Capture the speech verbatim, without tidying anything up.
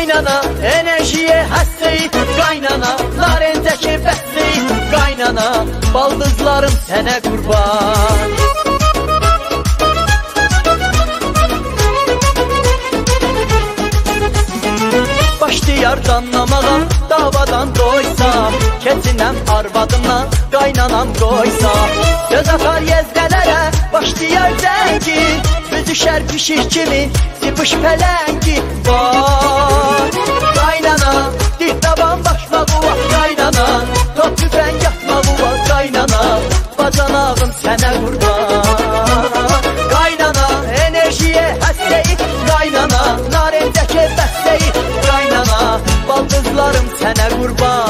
Qaynana, enerjiyə həssəyi, qaynana, narəncəki bəssəyi, qaynana, baldızlarım sənə qurban. Başlayar danlamağa, davadan doysam, keçinəm arvadımla, qaynanam qoysam. Söz atar yezqələrə, başlayar zəngi, büzüşər pişik kimi, zibuş pələngi. Vay, qaynana, dil taban başma quvaq, qaynana, top tüfən yatma quvaq, qaynana, bacanağım sənə qurban. Qaynana, enerjiyə həssəyi, qaynana, narəncəki bəssəyi, qaynana, baldızlarım sənə qurban.